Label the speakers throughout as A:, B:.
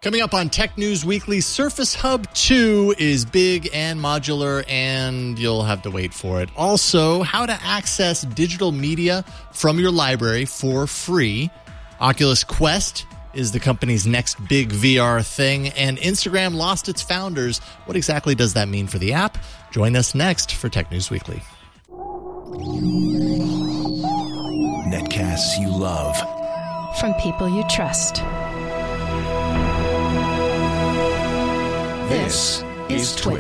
A: Coming up on Tech News Weekly, Surface Hub 2 is big and modular, and you'll have to wait for it. Also, how to access digital media from your library for free. Oculus Quest is the company's next big VR thing, and Instagram lost its founders. What exactly does that mean for the app? Join us next for Tech News Weekly.
B: Netcasts you love.
C: From people you trust.
B: This is Twit.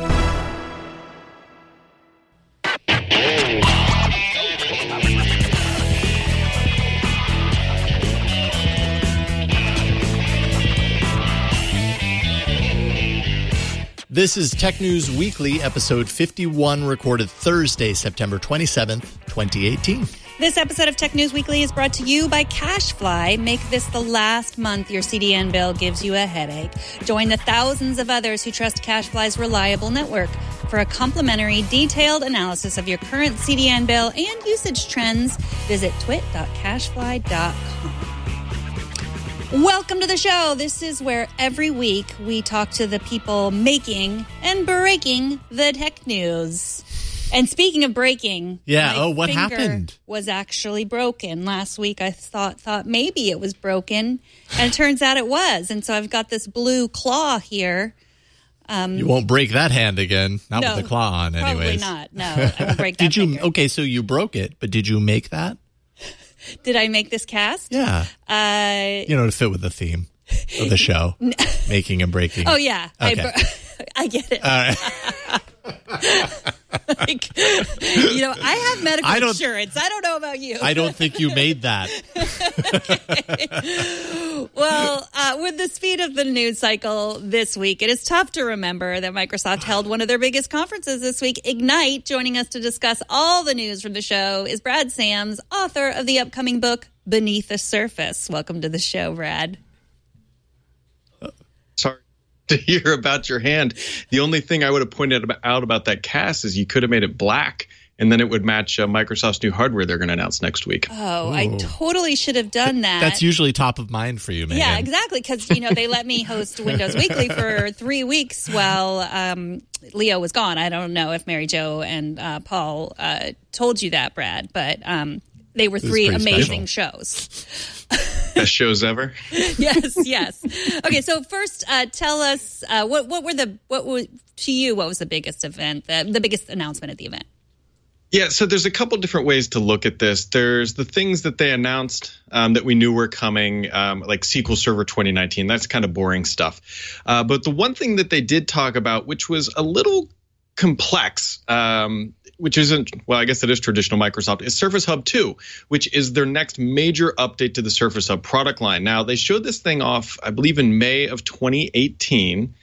A: This is Tech News Weekly, episode 51, recorded Thursday, September 27th, 2018.
D: This episode of Tech News Weekly is brought to you by CashFly. Make this the last month your CDN bill gives you a headache. Join the thousands of others who trust CashFly's reliable network. For a complimentary, detailed analysis of your current CDN bill and usage trends, visit twit.cashfly.com. Welcome to the show. This is where every week we talk to the people making and breaking the tech news. And speaking of breaking,
A: what happened?
D: Was actually broken. Last week I thought maybe it was broken, and it turns out it was. And so I've got this blue claw here.
A: You won't break that hand again. Not with the claw on, anyways.
D: Probably not. No, I won't break that finger.
A: Okay, so you broke it, but did you make that?
D: Did I make this cast?
A: Yeah. To fit with the theme of the show. Making and breaking.
D: Oh, yeah.
A: Okay.
D: I get it.
A: All right.
D: I have medical insurance. I don't know about you.
A: I don't think you made that.
D: Okay. Well, with the speed of the news cycle this week, it is tough to remember that Microsoft held one of their biggest conferences this week, Ignite. Joining us to discuss all the news from the show is Brad Sams, author of the upcoming book, Beneath the Surface. Welcome to the show, Brad.
E: Sorry to hear about your hand. The only thing I would have pointed out about that cast is you could have made it black, and then it would match Microsoft's new hardware they're going to announce next week.
D: Oh, I totally should have done that.
A: That's usually top of mind for you, man.
D: Yeah, exactly, because they let me host Windows Weekly for 3 weeks while Leo was gone. I don't know if Mary Jo and Paul told you that, Brad, but they were three amazing shows.
E: Best shows ever.
D: Yes. Okay, so first, tell us what was the biggest event, the biggest announcement at the event?
E: Yeah, so there's a couple different ways to look at this. There's the things that they announced that we knew were coming, like SQL Server 2019. That's kind of boring stuff. But the one thing that they did talk about, which was a little complex, which isn't, well, I guess it is traditional Microsoft, is Surface Hub 2, which is their next major update to the Surface Hub product line. Now, they showed this thing off, I believe, in May of 2018.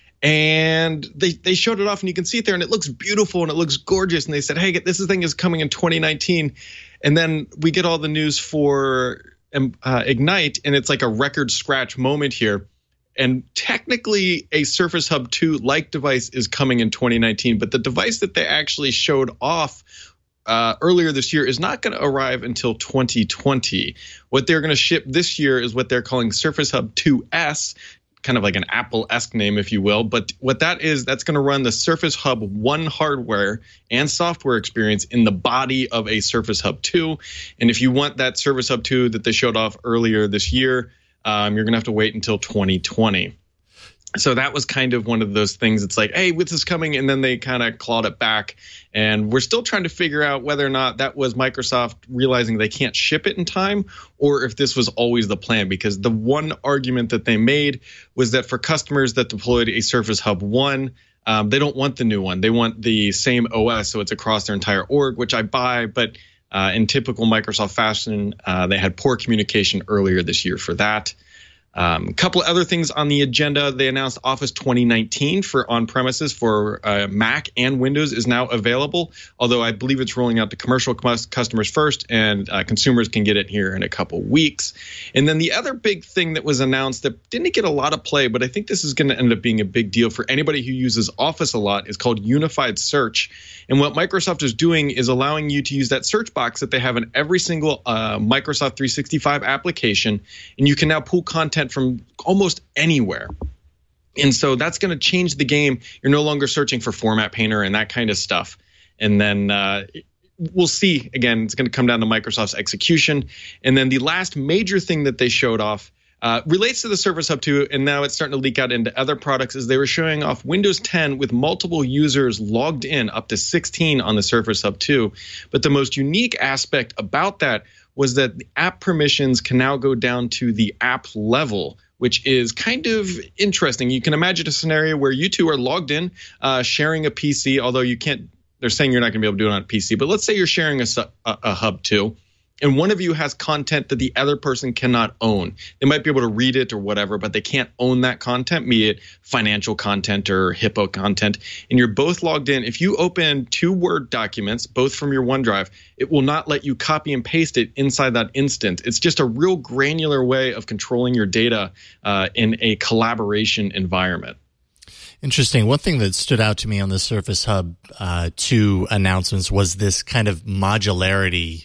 E: And they showed it off, and you can see it there, and it looks beautiful, and it looks gorgeous. And they said, hey, this thing is coming in 2019. And then we get all the news for Ignite, and it's like a record scratch moment here. And technically, a Surface Hub 2-like device is coming in 2019, but the device that they actually showed off earlier this year is not going to arrive until 2020. What they're going to ship this year is what they're calling Surface Hub 2S, kind of like an Apple-esque name, if you will. But what that is, that's going to run the Surface Hub 1 hardware and software experience in the body of a Surface Hub 2. And if you want that Surface Hub 2 that they showed off earlier this year, you're going to have to wait until 2020. So that was kind of one of those things. It's like, hey, this is coming, and then they kind of clawed it back. And we're still trying to figure out whether or not that was Microsoft realizing they can't ship it in time, or if this was always the plan. Because the one argument that they made was that for customers that deployed a Surface Hub 1, they don't want the new one. They want the same OS, so it's across their entire org, which I buy. But in typical Microsoft fashion, they had poor communication earlier this year for that. A couple of other things on the agenda. They announced Office 2019 for on-premises for Mac and Windows is now available, although I believe it's rolling out to commercial customers first, and consumers can get it here in a couple weeks. And then the other big thing that was announced that didn't get a lot of play, but I think this is going to end up being a big deal for anybody who uses Office a lot, is called Unified Search. And what Microsoft is doing is allowing you to use that search box that they have in every single Microsoft 365 application, and you can now pull content content from almost anywhere. And so that's going to change the game. You're no longer searching for Format Painter and that kind of stuff. And then we'll see. Again, it's going to come down to Microsoft's execution. And then the last major thing that they showed off relates to the Surface Hub 2, and now it's starting to leak out into other products, is they were showing off Windows 10 with multiple users logged in, up to 16 on the Surface Hub 2. But the most unique aspect about that was that the app permissions can now go down to the app level, which is kind of interesting. You can imagine a scenario where you two are logged in, sharing a PC, although you can't, they're saying you're not going to be able to do it on a PC. But let's say you're sharing a Hub 2, and one of you has content that the other person cannot own. They might be able to read it or whatever, but they can't own that content, be it financial content or HIPAA content. And you're both logged in. If you open 2 Word documents, both from your OneDrive, it will not let you copy and paste it inside that instant. It's just a real granular way of controlling your data in a collaboration environment.
A: Interesting. One thing that stood out to me on the Surface Hub 2 announcements was this kind of modularity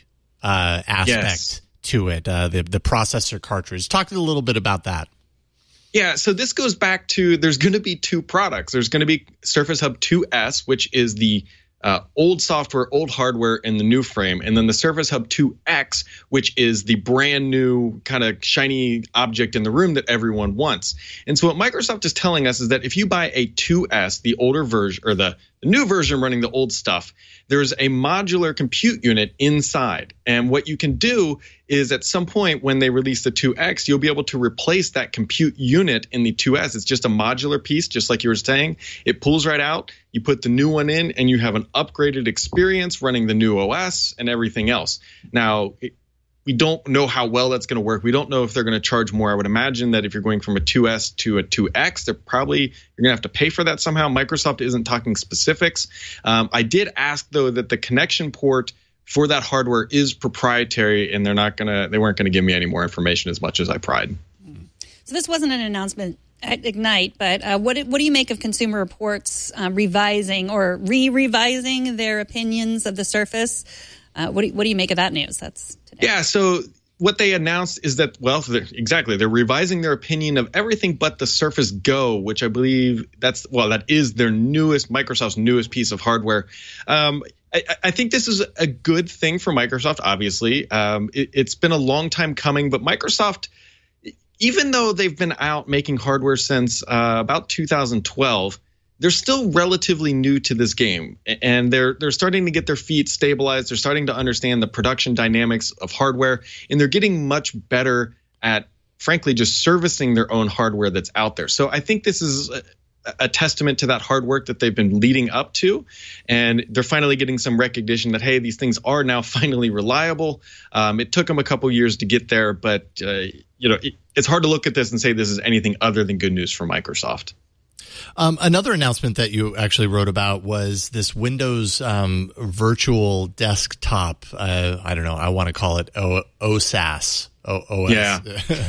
A: aspect to it, the processor cartridge. Talk a little bit about that.
E: Yeah, so this goes back to, there's going to be 2 products. There's going to be Surface Hub 2S, which is the old software, old hardware in the new frame, and then the Surface Hub 2X, which is the brand new kind of shiny object in the room that everyone wants. And so what Microsoft is telling us is that if you buy a 2S, the older version, or the new version running the old stuff, there's a modular compute unit inside. And what you can do is at some point when they release the 2X, you'll be able to replace that compute unit in the 2S. It's just a modular piece, just like you were saying. It pulls right out. You put the new one in, and you have an upgraded experience running the new OS and everything else. Now, we don't know how well that's going to work. We don't know if they're going to charge more. I would imagine that if you're going from a 2S to a 2X, you're going to have to pay for that somehow. Microsoft isn't talking specifics. I did ask, though, that the connection port for that hardware is proprietary, and they weren't going to give me any more information as much as I pried.
D: So this wasn't an announcement at Ignite, but what do you make of Consumer Reports revising or re-revising their opinions of the Surface? What do you make of that news? That's today.
E: Yeah, so what they announced is that, they're revising their opinion of everything but the Surface Go, which I believe that is their Microsoft's newest piece of hardware. I think this is a good thing for Microsoft, obviously. It's been a long time coming, but Microsoft, even though they've been out making hardware since about 2012, they're still relatively new to this game, and they're starting to get their feet stabilized. They're starting to understand the production dynamics of hardware, and they're getting much better at, frankly, just servicing their own hardware that's out there. So I think this is a testament to that hard work that they've been leading up to, and they're finally getting some recognition that, hey, these things are now finally reliable. It took them a couple years to get there, but it's hard to look at this and say this is anything other than good news for Microsoft.
A: Another announcement that you actually wrote about was this Windows virtual desktop. I don't know. I want to call it OSAS. OS. Yeah.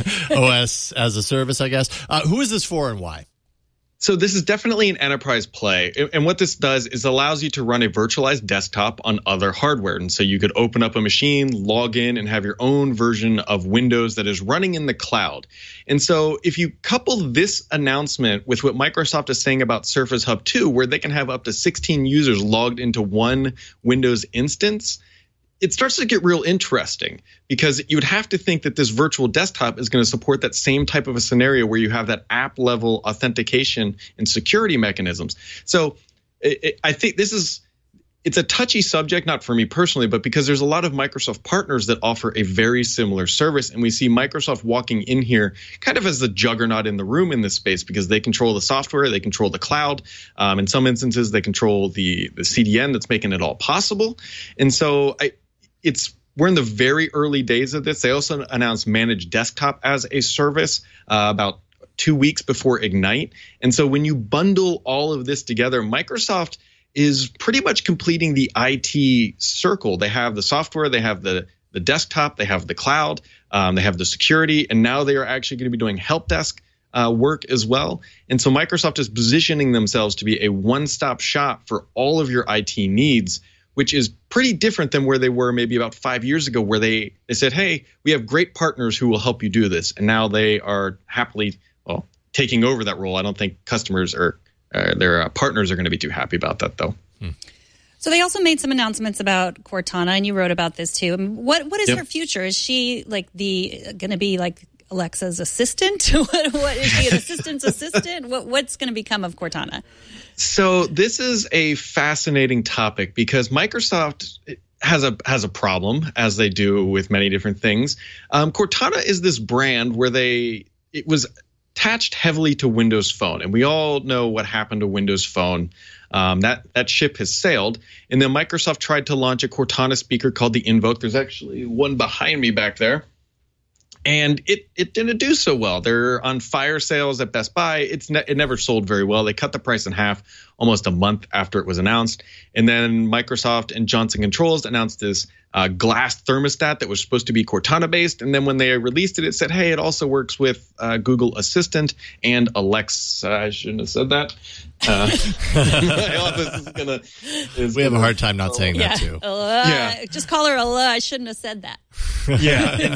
A: OS as a service, I guess. Who is this for and why?
E: So this is definitely an enterprise play. And what this does is allows you to run a virtualized desktop on other hardware. And so you could open up a machine, log in, and have your own version of Windows that is running in the cloud. And so if you couple this announcement with what Microsoft is saying about Surface Hub 2, where they can have up to 16 users logged into one Windows instance, it starts to get real interesting, because you would have to think that this virtual desktop is going to support that same type of a scenario where you have that app level authentication and security mechanisms. So I think it's a touchy subject, not for me personally, but because there's a lot of Microsoft partners that offer a very similar service. And we see Microsoft walking in here kind of as the juggernaut in the room in this space, because they control the software, they control the cloud. In some instances, they control the CDN that's making it all possible. And so we're in the very early days of this. They also announced Managed Desktop as a service about 2 weeks before Ignite. And so when you bundle all of this together, Microsoft is pretty much completing the IT circle. They have the software, they have the desktop, they have the cloud, they have the security, and now they are actually going to be doing help desk work as well. And so Microsoft is positioning themselves to be a one-stop shop for all of your IT needs, which is pretty different than where they were maybe about 5 years ago, where they said, hey, we have great partners who will help you do this. And now they are happily, taking over that role. I don't think customers or their partners are going to be too happy about that, though.
D: So they also made some announcements about Cortana, and you wrote about this too. What is her future? Is she like going to be like Alexa's assistant? what is she, an assistant's assistant? What's going to become of Cortana?
E: So this is a fascinating topic because Microsoft has a problem, as they do with many different things. Cortana is this brand where it was attached heavily to Windows Phone, and we all know what happened to Windows Phone. That ship has sailed, and then Microsoft tried to launch a Cortana speaker called the Invoke. There's actually one behind me back there. And it didn't do so well. They're on fire sales at Best Buy. It never sold very well. They cut the price in half almost a month after it was announced. And then Microsoft and Johnson Controls announced this glass thermostat that was supposed to be Cortana-based. And then when they released it, it said, hey, it also works with Google Assistant and Alexa. I shouldn't have said that. My office
A: we have a hard time not saying that, too.
D: Just call her Allah. I shouldn't have said that.
E: Yeah,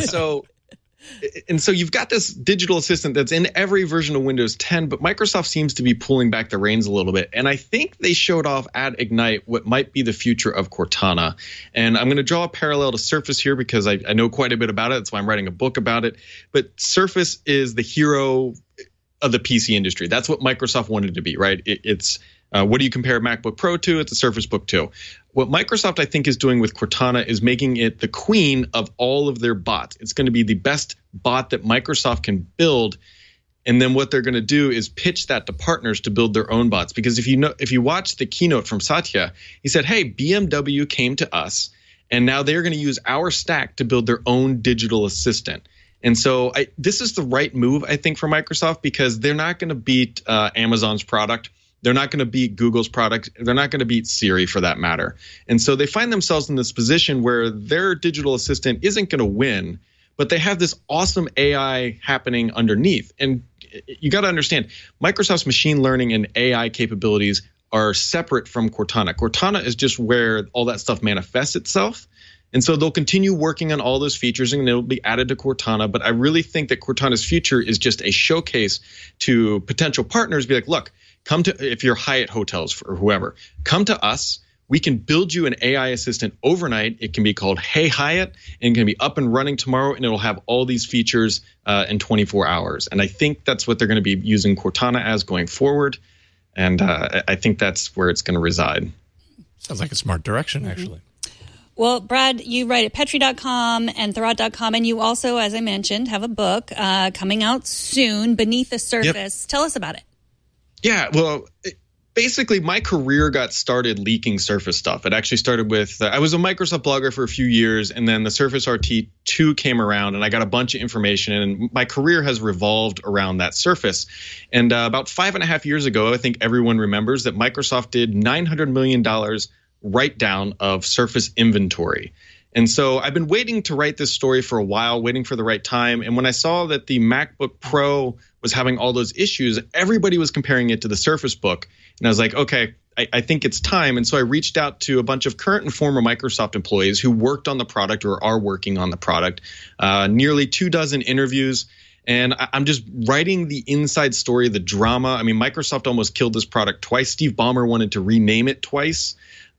E: And so you've got this digital assistant that's in every version of Windows 10, but Microsoft seems to be pulling back the reins a little bit. And I think they showed off at Ignite what might be the future of Cortana. And I'm going to draw a parallel to Surface here because I know quite a bit about it. That's why I'm writing a book about it. But Surface is the hero of the PC industry. That's what Microsoft wanted to be, right? It's what do you compare a MacBook Pro to? It's a Surface Book 2. What Microsoft, I think, is doing with Cortana is making it the queen of all of their bots. It's going to be the best bot that Microsoft can build. And then what they're going to do is pitch that to partners to build their own bots. Because if you watch the keynote from Satya, he said, hey, BMW came to us, and now they're going to use our stack to build their own digital assistant. And so this is the right move, I think, for Microsoft, because they're not going to beat Amazon's product. They're not going to beat Google's product. They're not going to beat Siri, for that matter. And so they find themselves in this position where their digital assistant isn't going to win, but they have this awesome AI happening underneath. And you got to understand, Microsoft's machine learning and AI capabilities are separate from Cortana. Cortana is just where all that stuff manifests itself. And so they'll continue working on all those features, and it'll be added to Cortana. But I really think that Cortana's future is just a showcase to potential partners. Be like, look, if you're Hyatt Hotels or whoever, come to us. We can build you an AI assistant overnight. It can be called Hey Hyatt, and it can be up and running tomorrow, and it'll have all these features in 24 hours. And I think that's what they're going to be using Cortana as going forward. And I think that's where it's going to reside.
A: Sounds like a smart direction, actually.
D: Well, Brad, you write at Petri.com and Thurrott.com, and you also, as I mentioned, have a book coming out soon, Beneath the Surface. Yep. Tell us about it. Yeah,
E: well, basically my career got started leaking Surface stuff. It actually started with, I was a Microsoft blogger for a few years, and then the Surface RT 2 came around, and I got a bunch of information, and my career has revolved around that Surface. And about 5.5 years ago, I think everyone remembers that Microsoft did $900 million write-down of Surface inventory. And so I've been waiting to write this story for a while, waiting for the right time. And when I saw that the MacBook Pro was having all those issues, everybody was comparing it to the Surface Book. And I was like, okay, I think it's time. And so I reached out to a bunch of current and former Microsoft employees who worked on the product or are working on the product, nearly 24 interviews. And I'm just writing the inside story, the drama. I mean, Microsoft almost killed this product twice. Steve Ballmer wanted to rename it twice.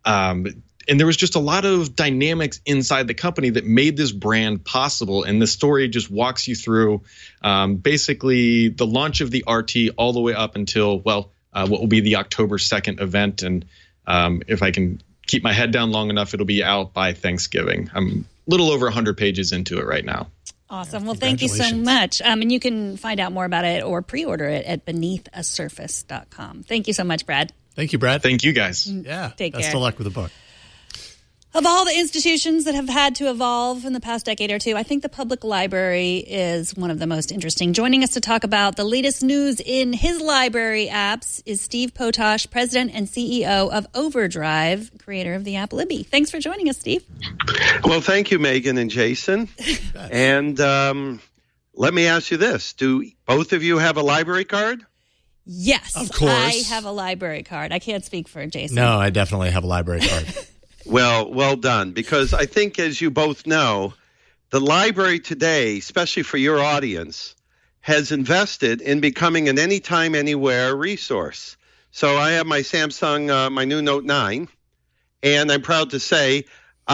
E: And there was just a lot of dynamics inside the company that made this brand possible. And the story just walks you through basically the launch of the RT all the way up until, what will be the October 2nd event. And if I can keep my head down long enough, it'll be out by Thanksgiving. I'm a little over 100 pages into it right now.
D: Awesome. Well, thank you so much. And you can find out more about it or pre-order it at beneathasurface.com. Thank you so much, Brad.
A: Thank you, Brad.
E: Thank you, guys.
A: Yeah.
D: Take care.
A: Best of luck with the book.
D: Of all the institutions that have had to evolve in the past decade or two, I think the public library is one of the most interesting. Joining us to talk about the latest news in his library apps is Steve Potosh, President and CEO of Overdrive, creator of the app Libby. Thanks for joining us, Steve.
F: Well, thank you, Megan and Jason. And let me ask you this. Do both of you have a library card?
D: Yes,
A: of course.
D: I have a library card. I can't speak for Jason.
A: No, I definitely have a library card.
F: Well done. Because I think, as you both know, the library today, especially for your audience, has invested in becoming an anytime, anywhere resource. So I have my Samsung, my new Note 9, and I'm proud to say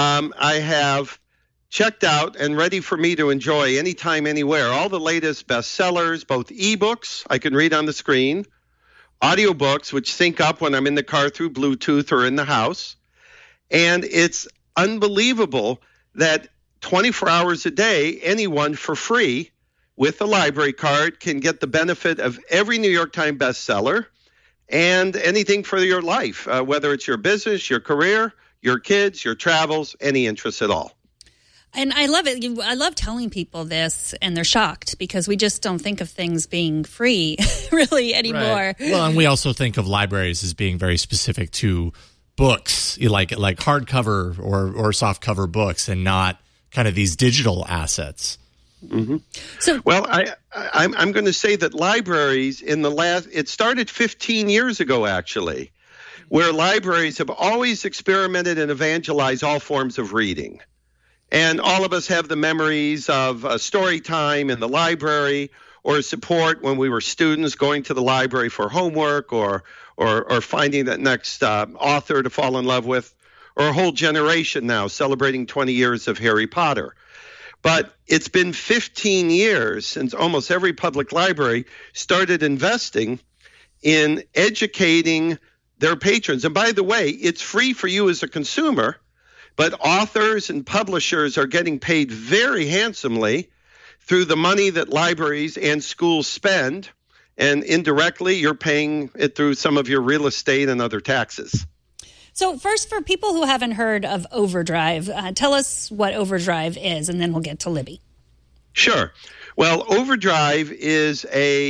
F: I have checked out and ready for me to enjoy anytime, anywhere, all the latest bestsellers, both ebooks I can read on the screen, audiobooks, which sync up when I'm in the car through Bluetooth or in the house. And it's unbelievable that 24 hours a day, anyone for free with a library card can get the benefit of every New York Times bestseller and anything for your life, whether it's your business, your career, your kids, your travels, any interest at all.
D: And I love it. I love telling people this, and they're shocked because we just don't think of things being free really anymore.
A: Right. Well, and we also think of libraries as being very specific to books, like hardcover or softcover books, and not kind of these digital assets.
F: Mm-hmm. So, well, I'm going to say that libraries it started 15 years ago, actually, where libraries have always experimented and evangelized all forms of reading. And all of us have the memories of story time in the library, or support when we were students going to the library for homework, or finding that next author to fall in love with, or a whole generation now celebrating 20 years of Harry Potter. But it's been 15 years since almost every public library started investing in educating their patrons. And by the way, it's free for you as a consumer, but authors and publishers are getting paid very handsomely through the money that libraries and schools spend. And indirectly, you're paying it through some of your real estate and other taxes.
D: So first, for people who haven't heard of Overdrive, tell us what Overdrive is, and then we'll get to Libby.
F: Sure. Well, Overdrive is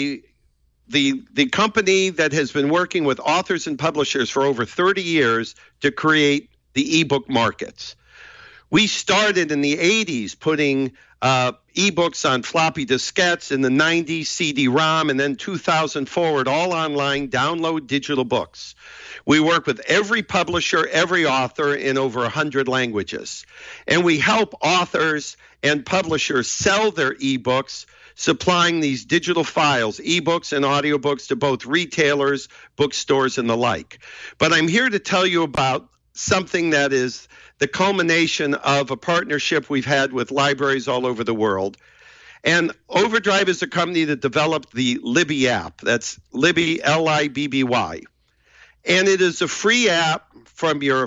F: the company that has been working with authors and publishers for over 30 years to create the ebook markets. We started in the 80s putting ebooks on floppy diskettes, in the 90s CD-ROM, and then 2000 forward, all online, download digital books. We work with every publisher, every author in over 100 languages. And we help authors and publishers sell their ebooks, supplying these digital files, ebooks and audiobooks, to both retailers, bookstores, and the like. But I'm here to tell you about something that is the culmination of a partnership we've had with libraries all over the world. And Overdrive is a company that developed the Libby app. That's Libby, Libby. And it is a free app for your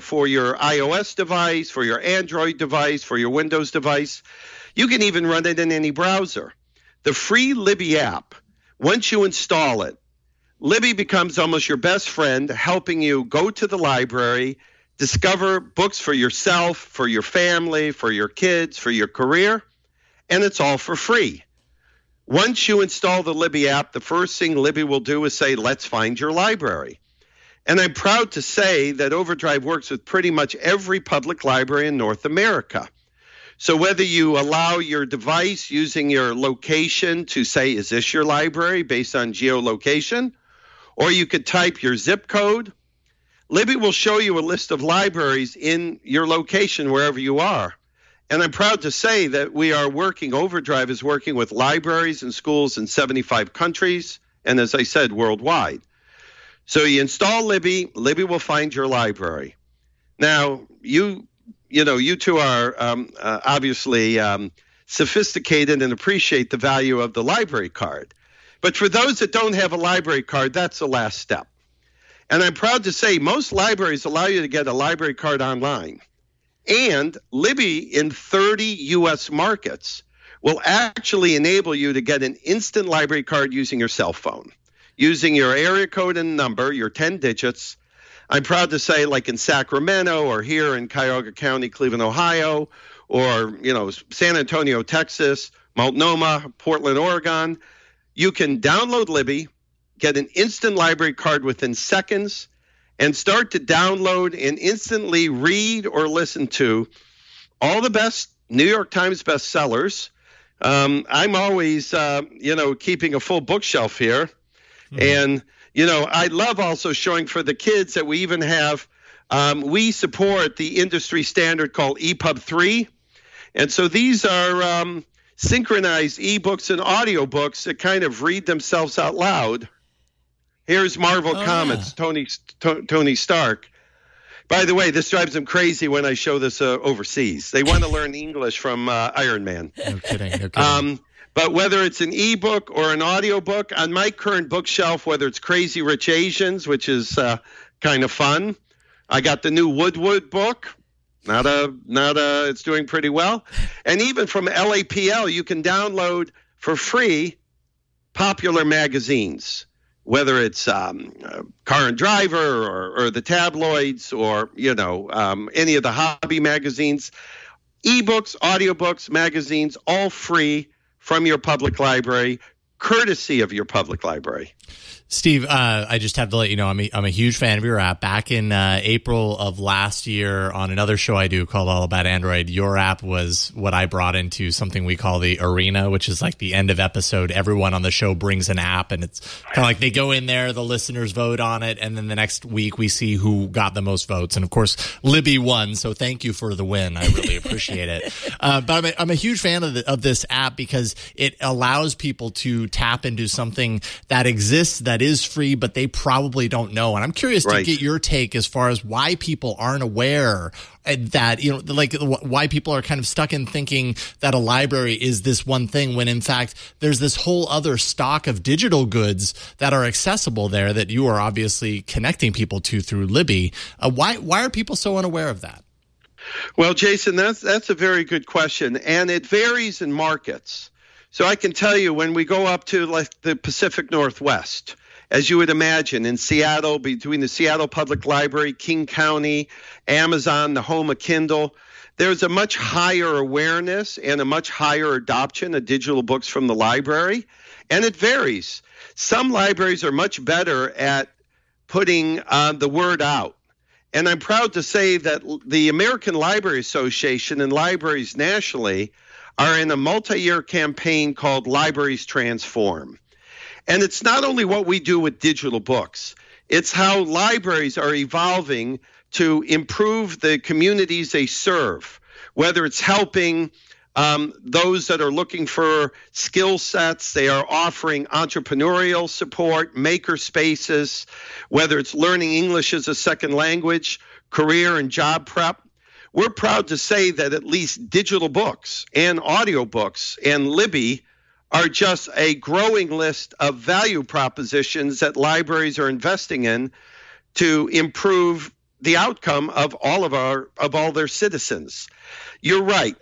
F: iOS device, for your Android device, for your Windows device. You can even run it in any browser. The free Libby app, once you install it, Libby becomes almost your best friend, helping you go to the library, discover books for yourself, for your family, for your kids, for your career, and it's all for free. Once you install the Libby app, the first thing Libby will do is say, let's find your library. And I'm proud to say that Overdrive works with pretty much every public library in North America. So whether you allow your device using your location to say, is this your library based on geolocation, or you could type your zip code, Libby will show you a list of libraries in your location wherever you are. And I'm proud to say that Overdrive is working with libraries and schools in 75 countries, and as I said, worldwide. So you install Libby, Libby will find your library. Now, you two are obviously sophisticated and appreciate the value of the library card. But for those that don't have a library card, that's the last step. And I'm proud to say most libraries allow you to get a library card online. And Libby in 30 U.S. markets will actually enable you to get an instant library card using your cell phone, using your area code and number, your 10 digits. I'm proud to say, like in Sacramento or here in Cuyahoga County, Cleveland, Ohio, or San Antonio, Texas, Multnomah, Portland, Oregon, you can download Libby, get an instant library card within seconds, and start to download and instantly read or listen to all the best New York Times bestsellers. I'm always, keeping a full bookshelf here. Mm-hmm. And, I love also showing for the kids that we even have we support the industry standard called EPUB 3. And so these are synchronized ebooks and audiobooks that kind of read themselves out loud. Here's Marvel Comics, yeah. Tony Stark. By the way, this drives them crazy when I show this overseas. They want to learn English from Iron Man.
A: No kidding.
F: But whether it's an ebook or an audiobook, on my current bookshelf, whether it's Crazy Rich Asians, which is kind of fun, I got the new Woodward book. It's doing pretty well. And even from LAPL, you can download for free popular magazines, whether it's Car and Driver or the tabloids or, any of the hobby magazines. Ebooks, audiobooks, magazines, all free from your public library, courtesy of your public library.
A: Steve, I just have to let you know I'm a huge fan of your app. Back in April of last year on another show I do called All About Android, your app was what I brought into something we call the Arena, which is like the end of episode. Everyone on the show brings an app, and it's kind of like they go in there, the listeners vote on it, and then the next week we see who got the most votes. And of course, Libby won, so thank you for the win. I really appreciate it. But I'm a huge fan of this app because it allows people to tap into something that exists that is free, but they probably don't know. And I'm curious to get your take as far as why people aren't aware that, why people are kind of stuck in thinking that a library is this one thing when in fact there's this whole other stock of digital goods that are accessible there that you are obviously connecting people to through Libby. Why are people so unaware of that?
F: Well, Jason, that's a very good question, and it varies in markets. So I can tell you when we go up to like the Pacific Northwest, as you would imagine, in Seattle, between the Seattle Public Library, King County, Amazon, the home of Kindle, there's a much higher awareness and a much higher adoption of digital books from the library, and it varies. Some libraries are much better at putting the word out. And I'm proud to say that the American Library Association and libraries nationally are in a multi-year campaign called Libraries Transform. And it's not only what we do with digital books, it's how libraries are evolving to improve the communities they serve, whether it's helping those that are looking for skill sets. They are offering entrepreneurial support, maker spaces, whether it's learning English as a second language, career and job prep. We're proud to say that at least digital books and audiobooks and Libby are just a growing list of value propositions that libraries are investing in to improve the outcome of all their citizens. You're right.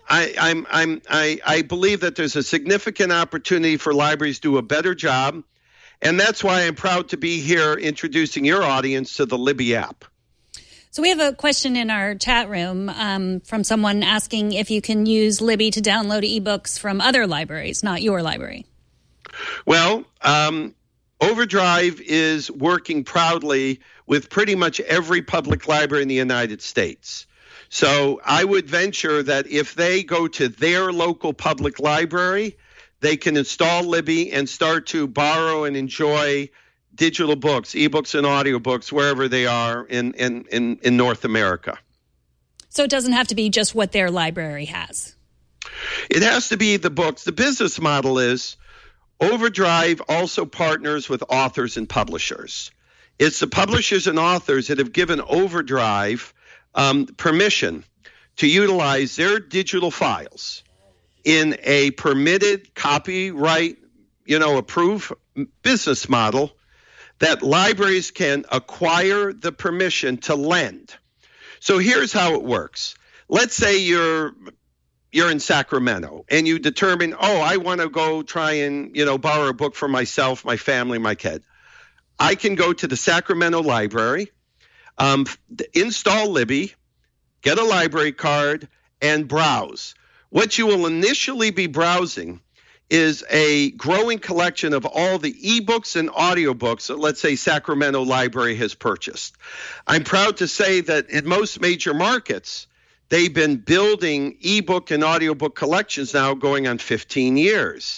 F: I believe that there's a significant opportunity for libraries to do a better job, and that's why I'm proud to be here introducing your audience to the Libby app.
D: So we have a question in our chat room from someone asking if you can use Libby to download ebooks from other libraries, not your library.
F: Well, Overdrive is working proudly with pretty much every public library in the United States. So I would venture that if they go to their local public library, they can install Libby and start to borrow and enjoy digital books, ebooks and audiobooks, wherever they are in North America.
D: So it doesn't have to be just what their library has.
F: It has to be the books. The business model is Overdrive also partners with authors and publishers. It's the publishers and authors that have given Overdrive permission to utilize their digital files in a permitted copyright, approved business model that libraries can acquire the permission to lend. So here's how it works. Let's say you're in Sacramento and you determine, I want to go try and, borrow a book for myself, my family, my kid. I can go to the Sacramento library, install Libby, get a library card, and browse. What you will initially be browsing is a growing collection of all the ebooks and audiobooks that, let's say, Sacramento Library has purchased. I'm proud to say that in most major markets, they've been building ebook and audiobook collections now going on 15 years.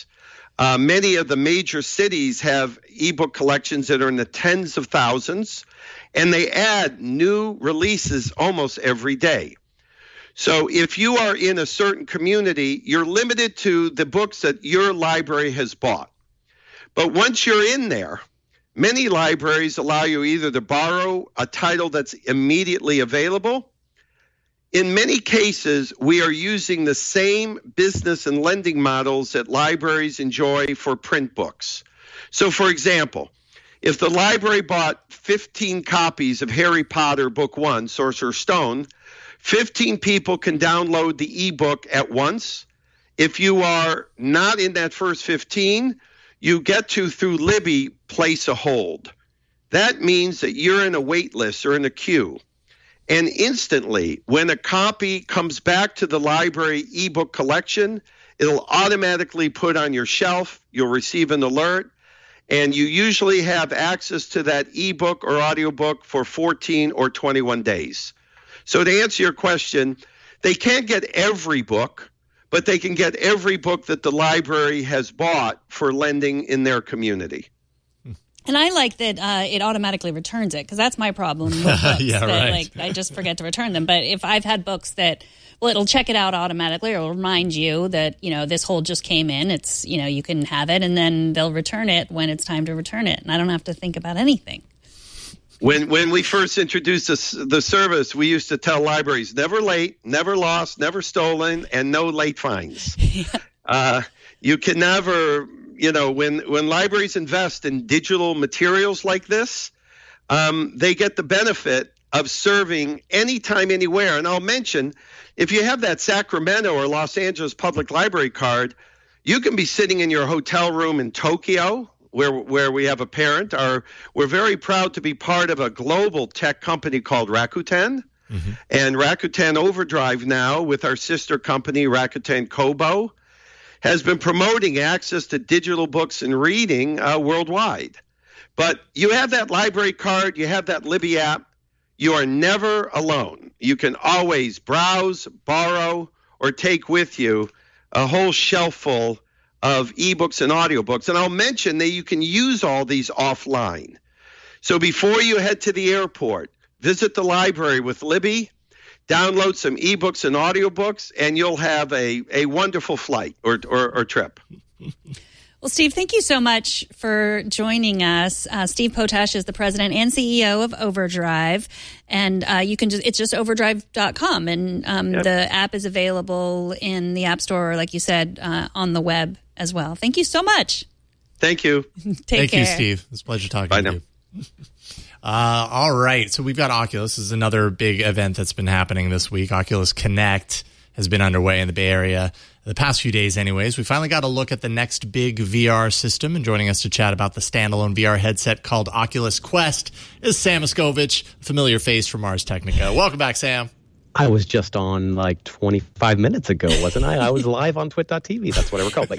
F: Many of the major cities have ebook collections that are in the tens of thousands, and they add new releases almost every day. So if you are in a certain community, you're limited to the books that your library has bought. But once you're in there, many libraries allow you either to borrow a title that's immediately available. In many cases, we are using the same business and lending models that libraries enjoy for print books. So, for example, if the library bought 15 copies of Harry Potter Book 1, Sorcerer's Stone, 15 people can download the ebook at once. If you are not in that first 15, you get to, through Libby, place a hold. That means that you're in a wait list or in a queue. And instantly, when a copy comes back to the library ebook collection, it'll automatically put on your shelf. You'll receive an alert, and you usually have access to that ebook or audiobook for 14 or 21 days. So to answer your question, they can't get every book, but they can get every book that the library has bought for lending in their community.
D: And I like that it automatically returns it, because that's my problem with books.
A: Yeah, right.
D: Like, I just forget to return them. But if I've had books that, well, it'll check it out automatically. It'll remind you that, this hold just came in. It's, you can have it, and then they'll return it when it's time to return it. And I don't have to think about anything.
F: When we first introduced the service, we used to tell libraries, never late, never lost, never stolen, and no late fines. You can never... when libraries invest in digital materials like this, they get the benefit of serving anytime, anywhere. And I'll mention, if you have that Sacramento or Los Angeles Public Library card, you can be sitting in your hotel room in Tokyo, where we have a parent. We're very proud to be part of a global tech company called Rakuten. Mm-hmm. And Rakuten Overdrive now, with our sister company, Rakuten Kobo, has been promoting access to digital books and reading worldwide. But you have that library card, you have that Libby app, you are never alone. You can always browse, borrow, or take with you a whole shelf full of ebooks and audiobooks. And I'll mention that you can use all these offline. So before you head to the airport, visit the library with Libby, download some ebooks and audiobooks, and you'll have a wonderful flight or trip.
D: Well, Steve, thank you so much for joining us. Steve Potash is the president and CEO of Overdrive, and it's just overdrive.com, and the app is available in the App Store, or like you said, on the web as well. Thank you so much.
F: Thank you.
D: Take care.
A: You, Steve. It's a pleasure talking
F: Bye
A: to you. All right. So we've got Oculus. This is another big event that's been happening this week. Oculus Connect has been underway in the Bay Area the past few days anyways. We finally got a look at the next big VR system, and joining us to chat about the standalone VR headset called Oculus Quest is Sam Miskovich, a familiar face from Ars Technica. Welcome back, Sam.
B: I was just on like 25 minutes ago, wasn't I? I was live on twit.tv. That's what I recall. But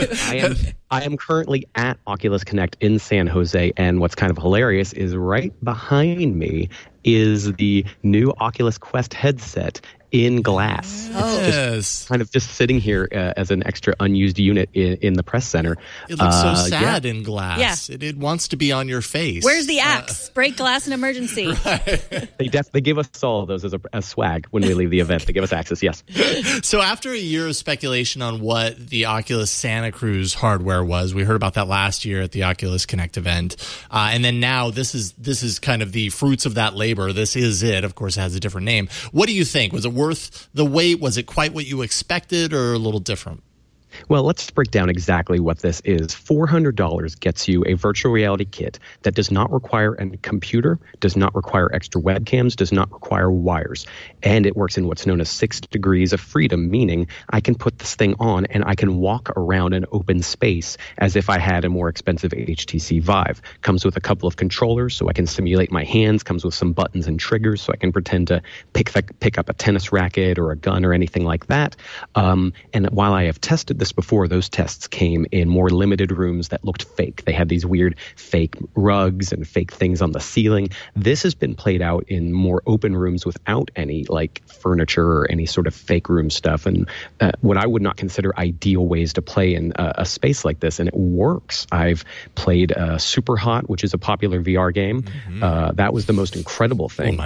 B: I am currently at Oculus Connect in San Jose, and what's kind of hilarious is right behind me is the new Oculus Quest headset in glass.
A: Oh.
B: It's just sitting here as an extra unused unit in the press center.
A: It looks so sad in glass. Yeah. It wants to be on your face.
D: Where's the axe? Break glass in emergency.
A: Right.
B: They give us all of those as swag when we leave the event. They give us access, yes.
A: So after a year of speculation on what the Oculus Santa Cruz hardware was, we heard about that last year at the Oculus Connect event, and then now this is kind of the fruits of that labor. This is it. Of course, it has a different name. What do you think? Was it worth the wait? Was it quite what you expected, or a little different?
B: Well, let's break down exactly what this is. $400 gets you a virtual reality kit that does not require a computer, does not require extra webcams, does not require wires. And it works in what's known as 6 degrees of freedom, meaning I can put this thing on and I can walk around an open space as if I had a more expensive HTC Vive. Comes with a couple of controllers so I can simulate my hands, comes with some buttons and triggers so I can pretend to pick up a tennis racket or a gun or anything like that. And while I have tested the this before, those tests came in more limited rooms that looked fake. They had these weird fake rugs and fake things on the ceiling. This has been played out in more open rooms without any like furniture or any sort of fake room stuff, and what I would not consider ideal ways to play in a space like this, and it works. I've played Super Hot, which is a popular VR game. That was the most incredible thing.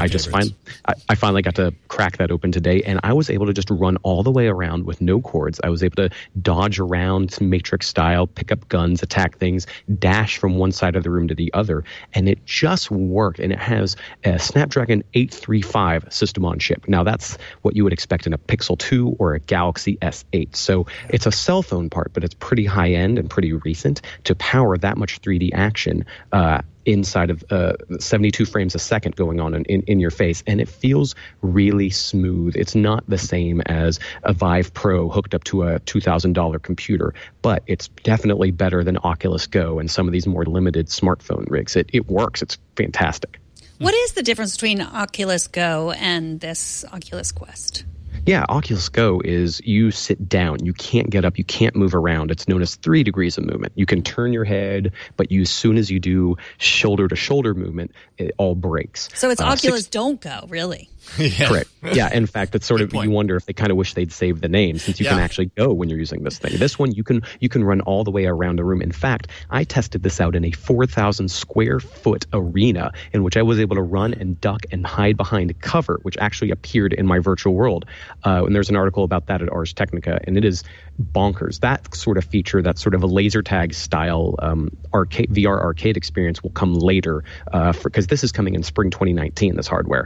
B: I finally got to crack that open today, and I was able to just run all the way around with no cords. I was able to dodge around Matrix style, pick up guns, attack things, dash from one side of the room to the other, and it just worked. And it has a Snapdragon 835 system on chip. Now that's what you would expect in a Pixel 2 or a Galaxy S8. So it's a cell phone part, but it's pretty high end and pretty recent to power that much 3D action inside of 72 frames a second going on in your face. And it feels really smooth. It's not the same as a Vive Pro hooked up to a $2,000 computer, but it's definitely better than Oculus Go and some of these more limited smartphone rigs. It works. It's fantastic.
D: What is the difference between Oculus Go and this Oculus Quest?
B: Yeah, Oculus Go is you sit down. You can't get up. You can't move around. It's known as 3 degrees of movement. You can turn your head, but as soon as you do shoulder-to-shoulder movement, it all breaks.
D: So it's Oculus Don't Go, really?
B: Yeah. Correct. Yeah, in fact, it's sort of, you wonder if they kind of wish they'd save the name, since you can actually go when you're using this thing. This one, you can run all the way around a room. In fact, I tested this out in a 4,000 square foot arena in which I was able to run and duck and hide behind cover, which actually appeared in my virtual world. And there's an article about that at Ars Technica, and it is bonkers. That sort of feature, that sort of a laser tag style VR arcade experience will come later, because this is coming in spring 2019, this hardware.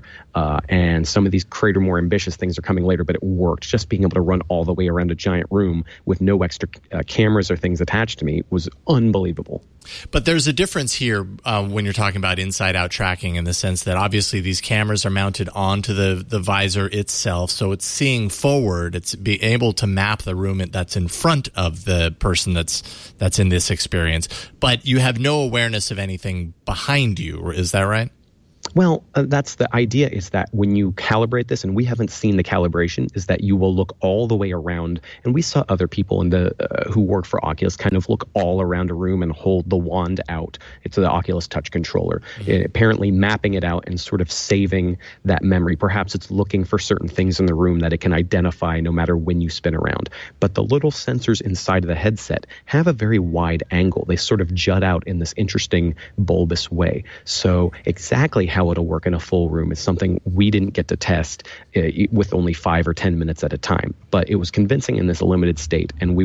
B: And some of these greater, more ambitious things are coming later, but it worked. Just being able to run all the way around a giant room with no extra cameras or things attached to me was unbelievable.
A: But there's a difference here when you're talking about inside-out tracking, in the sense that obviously these cameras are mounted onto the visor itself, so it's seeing forward. It's being able to map the room that's in front of the person that's in this experience. But you have no awareness of anything behind you. Is that right?
B: Well, that's the idea, is that when you calibrate this, and we haven't seen the calibration, is that you will look all the way around. And we saw other people who work for Oculus kind of look all around a room and hold the wand out. It's the Oculus Touch controller, apparently mapping it out and sort of saving that memory. Perhaps it's looking for certain things in the room that it can identify no matter when you spin around. But the little sensors inside of the headset have a very wide angle. They sort of jut out in this interesting bulbous way. So exactly how it'll work in a full room is something we didn't get to test with only 5 or 10 minutes at a time. But it was convincing in this limited state, and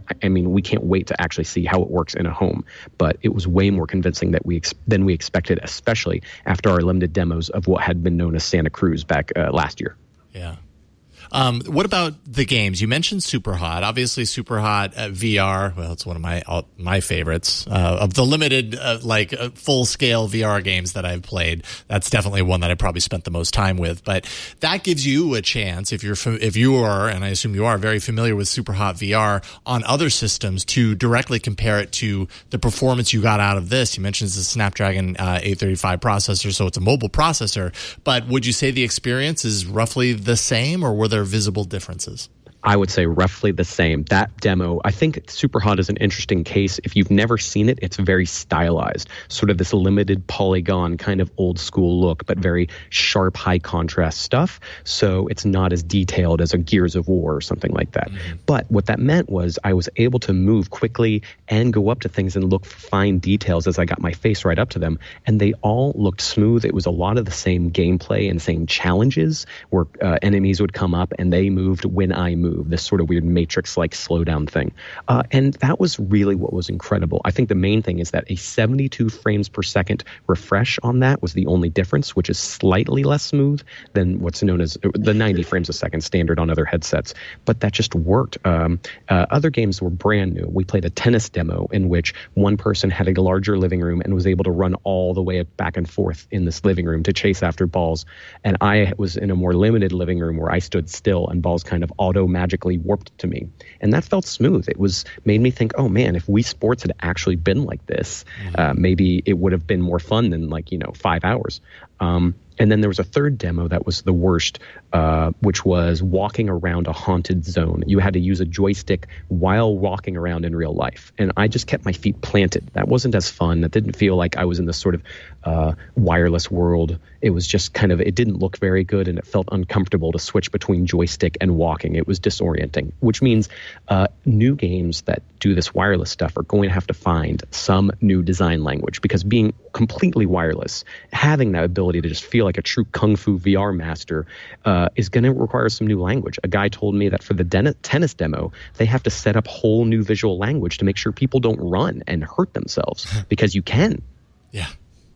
B: we can't wait to actually see how it works in a home. But it was way more convincing than we expected, especially after our limited demos of what had been known as Santa Cruz back last year.
A: Yeah. What about the games? You mentioned Super Hot. Obviously, Super Hot VR. Well, it's one of my favorites of the limited, full-scale VR games that I've played. That's definitely one that I probably spent the most time with. But that gives you a chance, if you are, and I assume you are, very familiar with Super Hot VR on other systems, to directly compare it to the performance you got out of this. You mentioned it's a Snapdragon 835 processor, so it's a mobile processor. But would you say the experience is roughly the same, or were there visible differences?
B: I would say roughly the same. That demo, I think Super Hot is an interesting case. If you've never seen it, it's very stylized, sort of this limited polygon kind of old school look, but very sharp, high contrast stuff. So it's not as detailed as a Gears of War or something like that. But what that meant was I was able to move quickly and go up to things and look for fine details as I got my face right up to them. And they all looked smooth. It was a lot of the same gameplay and same challenges where enemies would come up and they moved when I moved. This sort of weird Matrix-like slowdown thing. And that was really what was incredible. I think the main thing is that a 72 frames per second refresh on that was the only difference, which is slightly less smooth than what's known as the 90 frames a second standard on other headsets. But that just worked. Other games were brand new. We played a tennis demo in which one person had a larger living room and was able to run all the way back and forth in this living room to chase after balls. And I was in a more limited living room where I stood still and balls kind of magically warped to me. And that felt smooth. It made me think, oh man, if Wii Sports had actually been like this, maybe it would have been more fun than 5 hours. And then there was a third demo that was the worst, which was walking around a haunted zone. You had to use a joystick while walking around in real life. And I just kept my feet planted. That wasn't as fun. That didn't feel like I was in this sort of wireless world. It was just kind of, it didn't look very good, and it felt uncomfortable to switch between joystick and walking. It was disorienting, which means new games that do this wireless stuff are going to have to find some new design language, because being completely wireless, having that ability to just feel like a true Kung Fu VR master is going to require some new language. A guy told me that for the tennis demo, they have to set up whole new visual language to make sure people don't run and hurt themselves, because you can.
A: Yeah.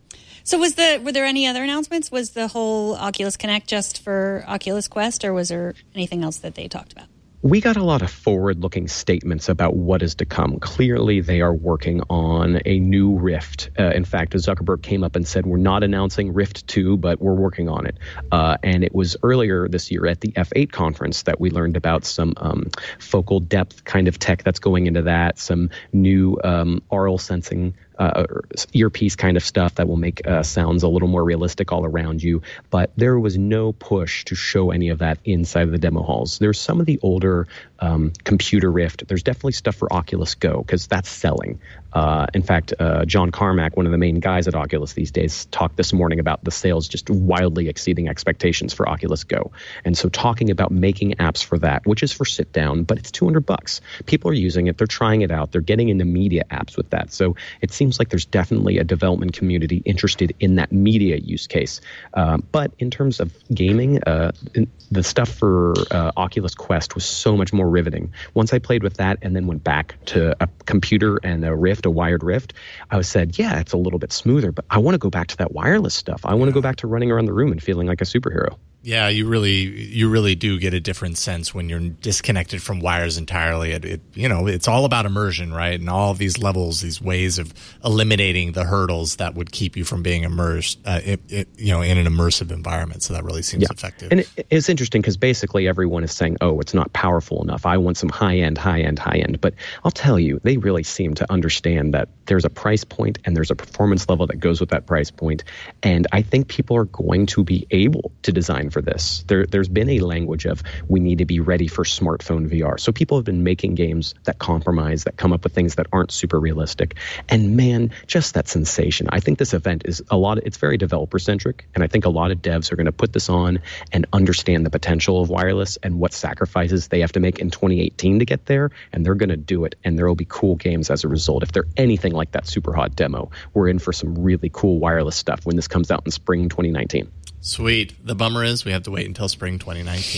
D: So were there any other announcements? Was the whole Oculus Connect just for Oculus Quest, or was there anything else that they talked about?
B: We got a lot of forward-looking statements about what is to come. Clearly, they are working on a new Rift. In fact, Zuckerberg came up and said, we're not announcing Rift 2, but we're working on it. And it was earlier this year at the F8 conference that we learned about some focal depth kind of tech that's going into that, some new aural sensing earpiece kind of stuff that will make sounds a little more realistic all around you. But there was no push to show any of that inside of the demo halls. There's some of the older computer Rift. There's definitely stuff for Oculus Go, because that's selling. In fact, John Carmack, one of the main guys at Oculus these days, talked this morning about the sales just wildly exceeding expectations for Oculus Go. And so talking about making apps for that, which is for sit down, but it's $200. People are using it. They're trying it out. They're getting into media apps with that. So it seems like there's definitely a development community interested in that media use case. But in terms of gaming, the stuff for Oculus Quest was so much more riveting. Once I played with that and then went back to a computer and a Rift, a wired Rift, I said, yeah, it's a little bit smoother, but I want to go back to that wireless stuff. I want to go back to running around the room and feeling like a superhero.
A: Yeah, you really do get a different sense when you're disconnected from wires entirely. It's all about immersion, right? And all of these levels, these ways of eliminating the hurdles that would keep you from being immersed, in an immersive environment. So that really seems effective.
B: And it's interesting because basically everyone is saying, oh, it's not powerful enough. I want some high end. But I'll tell you, they really seem to understand that there's a price point and there's a performance level that goes with that price point. And I think people are going to be able to design for this. There's been a language of we need to be ready for smartphone VR. So people have been making games that compromise, that come up with things that aren't super realistic. And man, just that sensation. I think this event is it's very developer centric. And I think a lot of devs are going to put this on and understand the potential of wireless and what sacrifices they have to make in 2018 to get there. And they're going to do it. And there will be cool games as a result. If they're anything like that super hot demo, we're in for some really cool wireless stuff when this comes out in spring 2019.
A: Sweet. The bummer is we have to wait until spring 2019.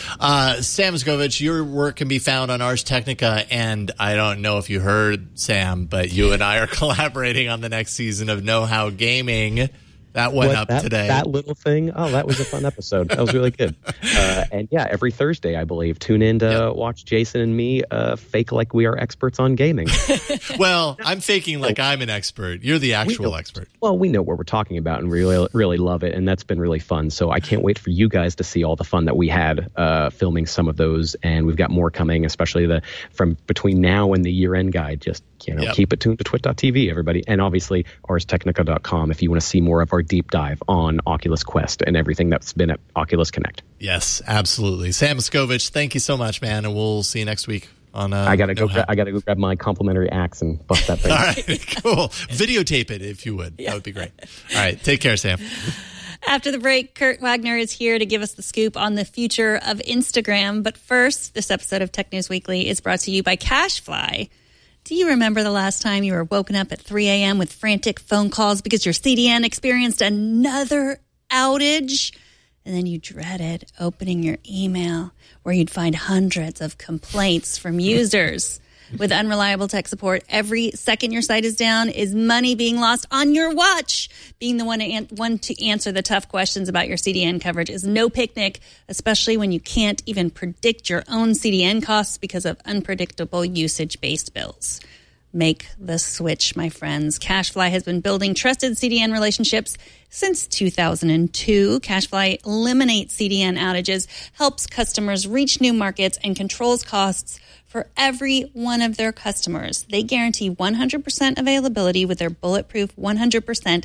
A: Sam Miskovich, your work can be found on Ars Technica, and I don't know if you heard, Sam, but you and I are collaborating on the next season of Know How Gaming. That went up today.
B: That little thing. Oh, that was a fun episode. That was really good. And yeah, every Thursday, I believe, tune in to watch Jason and me fake like we are experts on gaming.
A: Well, I'm faking like I'm an expert. You're the actual expert.
B: Well, we know what we're talking about and really, really love it. And that's been really fun. So I can't wait for you guys to see all the fun that we had filming some of those. And we've got more coming, especially from between now and the year-end guide. Just keep it tuned to twit.tv, everybody. And obviously, arstechnica.com if you want to see more of our deep dive on Oculus Quest and everything that's been at Oculus Connect.
A: Yes, absolutely. Sam Miskovich, thank you so much, man. And we'll see you next week.
B: I gotta go grab my complimentary axe and bust that thing.
A: All right, cool. Videotape it if you would. That would be great. All right, take care, Sam.
D: After the break, Kurt Wagner is here to give us the scoop on the future of Instagram. But first, this episode of Tech News Weekly is brought to you by CashFly. Do you remember the last time you were woken up at 3 a.m. with frantic phone calls because your CDN experienced another outage? And then you dreaded opening your email where you'd find hundreds of complaints from users. With unreliable tech support, every second your site is down is money being lost on your watch. Being the one to answer the tough questions about your CDN coverage is no picnic, especially when you can't even predict your own CDN costs because of unpredictable usage-based bills. Make the switch, my friends. CashFly has been building trusted CDN relationships since 2002. CashFly eliminates CDN outages, helps customers reach new markets, and controls costs for every one of their customers. They guarantee 100% availability with their bulletproof 100%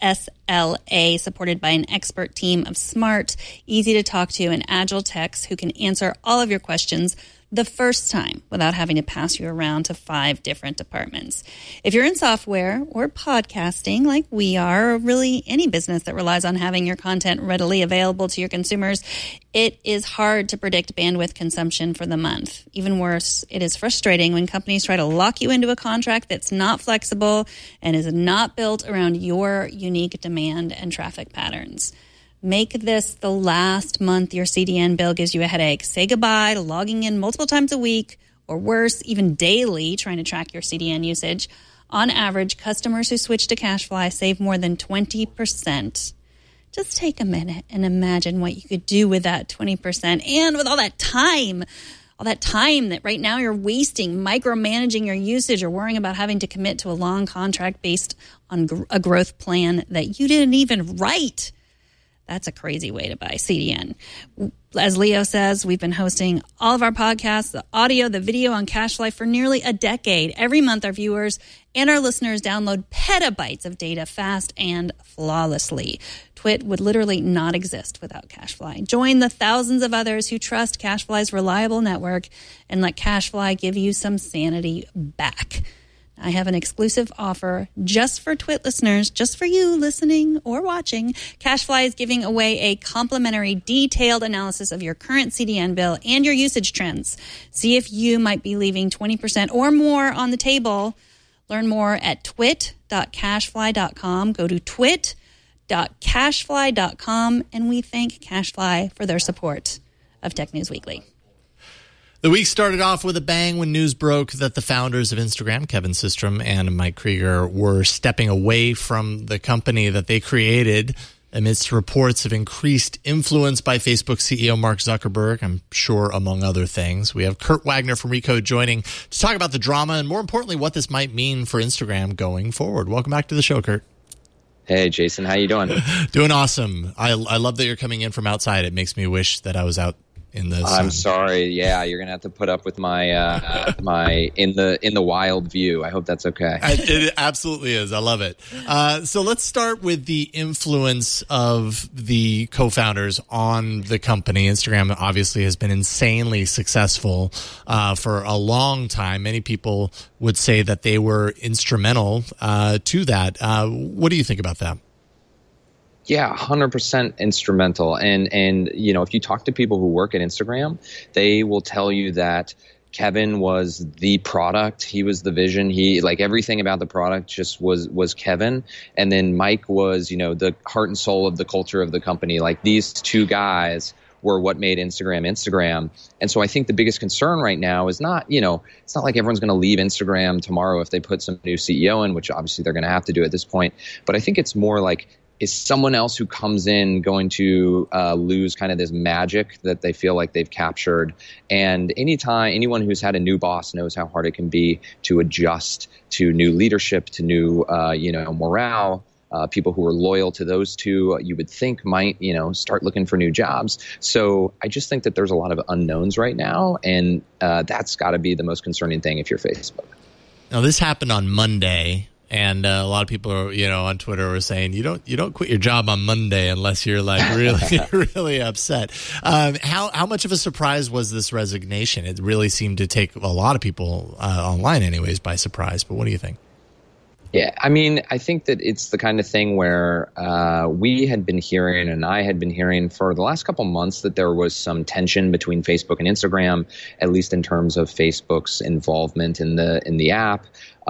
D: SLA, supported by an expert team of smart, easy to talk to, and agile techs who can answer all of your questions the first time without having to pass you around to 5 different departments. If you're in software or podcasting like we are, or really any business that relies on having your content readily available to your consumers, it is hard to predict bandwidth consumption for the month. Even worse, it is frustrating when companies try to lock you into a contract that's not flexible and is not built around your unique demand and traffic patterns. Make this the last month your CDN bill gives you a headache. Say goodbye to logging in multiple times a week, or worse, even daily, trying to track your CDN usage. On average, customers who switch to CashFly save more than 20%. Just take a minute and imagine what you could do with that 20%, and with all that time that right now you're wasting micromanaging your usage or worrying about having to commit to a long contract based on a growth plan that you didn't even write. That's a crazy way to buy CDN. As Leo says, we've been hosting all of our podcasts, the audio, the video on CashFly for nearly a decade. Every month, our viewers and our listeners download petabytes of data fast and flawlessly. Twit would literally not exist without CashFly. Join the thousands of others who trust CashFly's reliable network and let CashFly give you some sanity back. I have an exclusive offer just for Twit listeners, just for you listening or watching. CashFly is giving away a complimentary detailed analysis of your current CDN bill and your usage trends. See if you might be leaving 20% or more on the table. Learn more at twit.cashfly.com. Go to twit.cashfly.com, and we thank CashFly for their support of Tech News Weekly.
A: The week started off with a bang when news broke that the founders of Instagram, Kevin Systrom and Mike Krieger, were stepping away from the company that they created amidst reports of increased influence by Facebook CEO Mark Zuckerberg, I'm sure among other things. We have Kurt Wagner from Recode joining to talk about the drama and, more importantly, what this might mean for Instagram going forward. Welcome back to the show, Kurt.
G: Hey, Jason. How you doing?
A: Doing awesome. I love that you're coming in from outside. It makes me wish that I was out in the sun.
G: I'm sorry. Yeah, you're gonna have to put up with my my in the wild view. I hope that's okay.
A: It absolutely is. I love it. So let's start with the influence of the co-founders on the company. Instagram obviously has been insanely successful for a long time. Many people would say that they were instrumental to that. What do you think about that?
G: Yeah, 100% instrumental. And you know, if you talk to people who work at Instagram, they will tell you that Kevin was the product. He was the vision. He, like, everything about the product just was Kevin. And then Mike was, you know, the heart and soul of the culture of the company. Like, these two guys were what made Instagram. And so I think the biggest concern right now is not, you know, it's not like everyone's going to leave Instagram tomorrow if they put some new CEO in, which obviously they're going to have to do at this point. But I think it's more like, is someone else who comes in going to lose kind of this magic that they feel like they've captured? And anyone who's had a new boss knows how hard it can be to adjust to new leadership, to new, morale. People who are loyal to those two, you would think might, you know, start looking for new jobs. So I just think that there's a lot of unknowns right now, and that's got to be the most concerning thing if you're Facebook.
A: Now, this happened on Monday. And a lot of people are, you know, on Twitter were saying you don't quit your job on Monday unless you're like really really upset. How much of a surprise was this resignation? It really seemed to take a lot of people online, anyways, by surprise. But what do you think?
G: Yeah, I mean, I think that it's the kind of thing where we had been hearing, and I had been hearing for the last couple months, that there was some tension between Facebook and Instagram, at least in terms of Facebook's involvement in the app.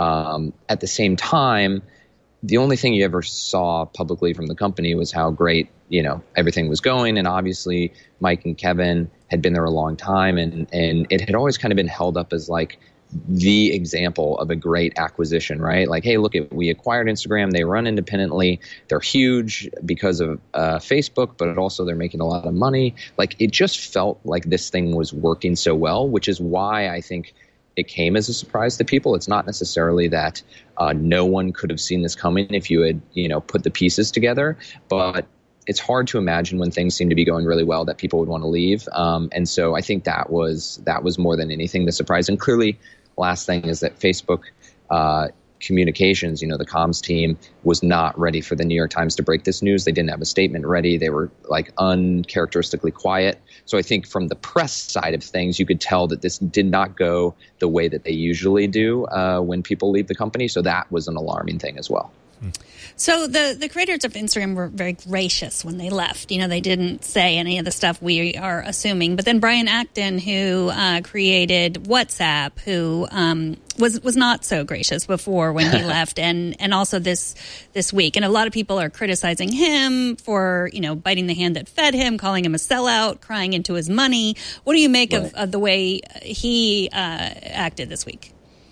G: At the same time, the only thing you ever saw publicly from the company was how great, you know, everything was going. And obviously, Mike and Kevin had been there a long time, and it had always kind of been held up as like the example of a great acquisition, right? Like, hey, look, we acquired Instagram. They run independently. They're huge because of Facebook, but also they're making a lot of money. Like, it just felt like this thing was working so well, which is why I think it came as a surprise to people. It's not necessarily that no one could have seen this coming if you had, put the pieces together, but it's hard to imagine when things seem to be going really well that people would want to leave. And so I think that was more than anything the surprise. And clearly, last thing is that Facebook communications, the comms team was not ready for the New York Times to break this news. They didn't have a statement ready. They were like uncharacteristically quiet. So I think from the press side of things, you could tell that this did not go the way that they usually do when people leave the company. So that was an alarming thing as well.
D: So the creators of Instagram were very gracious when they left. They didn't say any of the stuff we are assuming. But then Brian Acton, who created WhatsApp, who was not so gracious before when he left, and also this week. And a lot of people are criticizing him for biting the hand that fed him, calling him a sellout, crying into his money. What do you make of the way he acted this week?